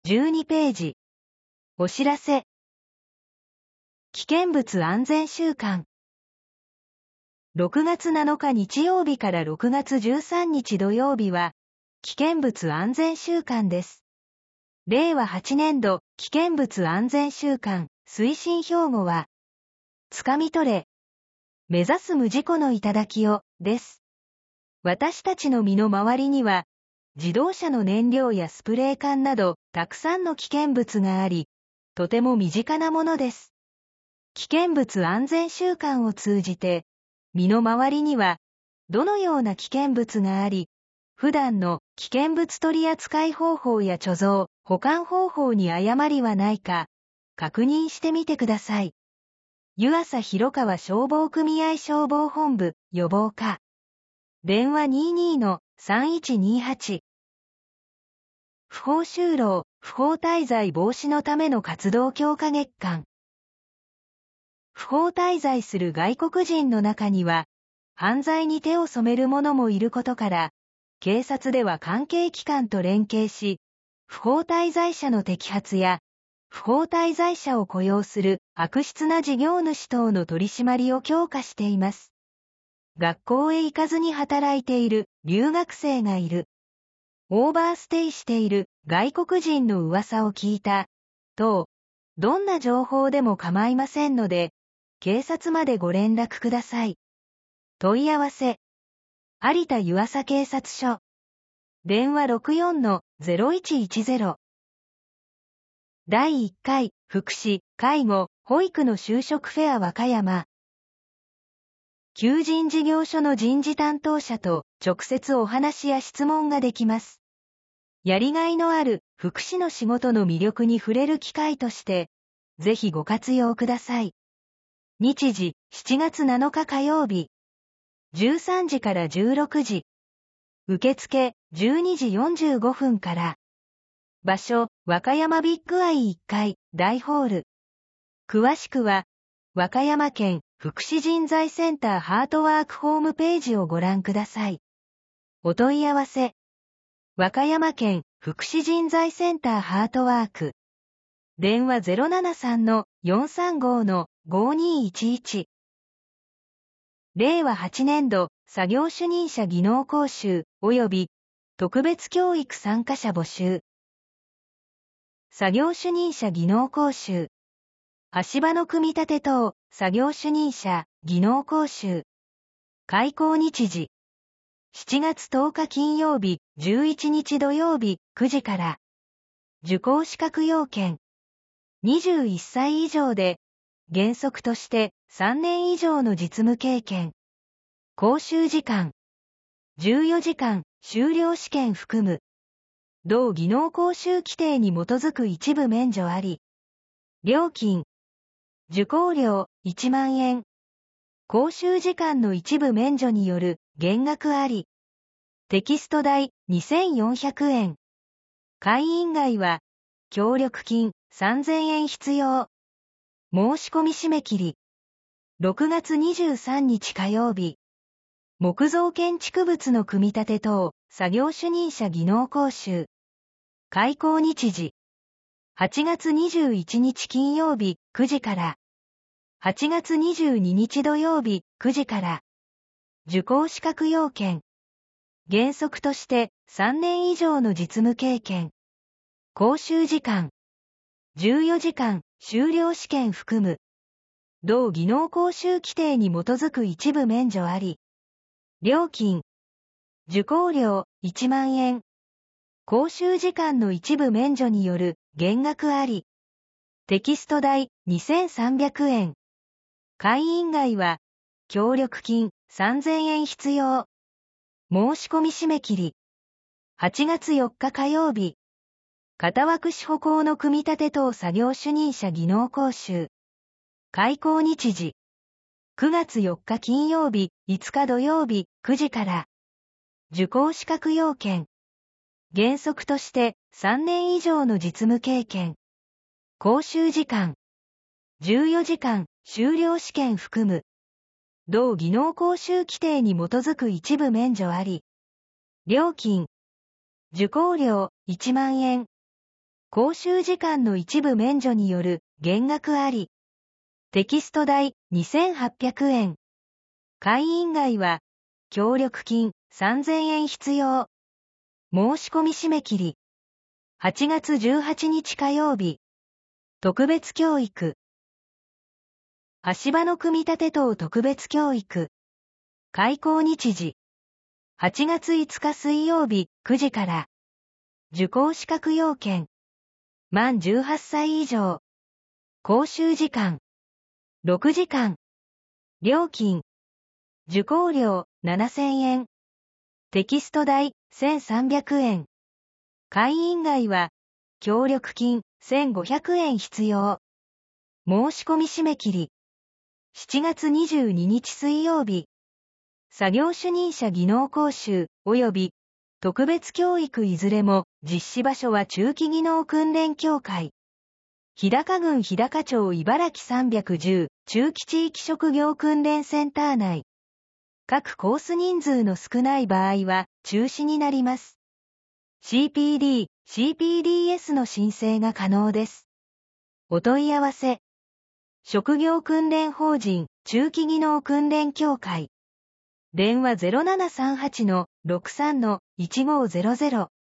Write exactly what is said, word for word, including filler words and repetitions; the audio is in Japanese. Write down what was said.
じゅうにページ。お知らせ。危険物安全週間。ろくがつなのか日曜日からろくがつじゅうさんにち土曜日は、危険物安全週間です。れいわはちねんど危険物安全週間推進標語は、つかみ取れ。目指す無事故の頂を、です。私たちの身の回りには、自動車の燃料やスプレー缶など、たくさんの危険物があり、とても身近なものです。危険物安全週間を通じて、身の回りには、どのような危険物があり、普段の危険物取扱方法や貯蔵、保管方法に誤りはないか、確認してみてください。湯浅広川消防組合消防本部予防課。電話 にじゅうに の さんいちにはち。不法就労、不法滞在防止のための活動強化月間。不法滞在する外国人の中には、犯罪に手を染める者もいることから、警察では関係機関と連携し、不法滞在者の摘発や、不法滞在者を雇用する悪質な事業主等の取り締まりを強化しています。学校へ行かずに働いている留学生がいる。オーバーステイしている外国人の噂を聞いた。等、どんな情報でも構いませんので、警察までご連絡ください。問い合わせ。有田湯浅警察署。電話 ろくよん の ゼロいちいちゼロ。だいいっかい、福祉、介護、保育の就職フェア和歌山。求人事業所の人事担当者と直接お話や質問ができます。やりがいのある福祉の仕事の魅力に触れる機会として、ぜひご活用ください。日時、しちがつなのか火曜日。じゅうさんじからじゅうろくじ。受付、じゅうにじよんじゅうごふんから。場所、和歌山ビッグアイいっかい、大ホール。詳しくは、和歌山県福祉人材センターハートワークホームページをご覧ください。お問い合わせ。和歌山県福祉人材センターハートワーク。電話 ゼロななさん の よんさんご の ごにいちいち。れいわはちねんど作業主任者技能講習及び特別教育参加者募集。作業主任者技能講習。足場の組み立て等作業主任者技能講習。開講日時。しちがつとおか金曜日、じゅういちにち土曜日、くじから。受講資格要件。にじゅういっさい以上で、原則としてさんねん以上の実務経験。講習時間。じゅうよじかん、修了試験含む。同技能講習規定に基づく一部免除あり。料金。受講料いちまんえん。講習時間の一部免除による減額あり。テキスト代にせんよんひゃくえん。会員外は、協力金さんぜんえん必要。申し込み締め切り。ろくがつにじゅうさんにち火曜日。木造建築物の組み立て等、作業主任者技能講習。開講日時。はちがつにじゅういちにち金曜日、くじから。はちがつにじゅうににち土曜日、くじから。受講資格要件。原則としてさんねん以上の実務経験。講習時間。じゅうよじかん、修了試験含む。同技能講習規定に基づく一部免除あり。料金。受講料いちまんえん。講習時間の一部免除による減額あり。テキスト代にせんさんびゃくえん。会員外は、協力金さんぜんえん必要。申し込み締め切り。はちがつよっか火曜日。片枠支保工の組み立て等作業主任者技能講習。開講日時。くがつよっか金曜日、いつか土曜日、くじから。受講資格要件。原則としてさんねん以上の実務経験。講習時間。じゅうよじかん、修了試験含む。同技能講習規定に基づく一部免除あり。料金。受講料いちまんえん。 講習時間の一部免除による減額あり。テキスト代にせんはっぴゃくえん。会員外は協力金さんぜんえん必要。申し込み締め切り。はちがつじゅうはちにち火曜日。特別教育。足場の組み立て等特別教育。開講日時。はちがついつか水曜日くじから。受講資格要件。満じゅうはっさい以上。講習時間。ろくじかん。料金。受講料ななせんえん。テキスト代せんさんびゃくえん。会員外は協力金せんごひゃくえん必要。申し込み締め切り。しちがつにじゅうににち水曜日。作業主任者技能講習及び特別教育いずれも実施場所は中期技能訓練協会。日高郡日高町茨城さんいちゼロ中期地域職業訓練センター内。各コース人数の少ない場合は中止になります。シーピーディー、シーピーディーエス の申請が可能です。お問い合わせ。職業訓練法人中期技能訓練協会。電話 ゼロななさんはちのろくさんのいちごゼロゼロ。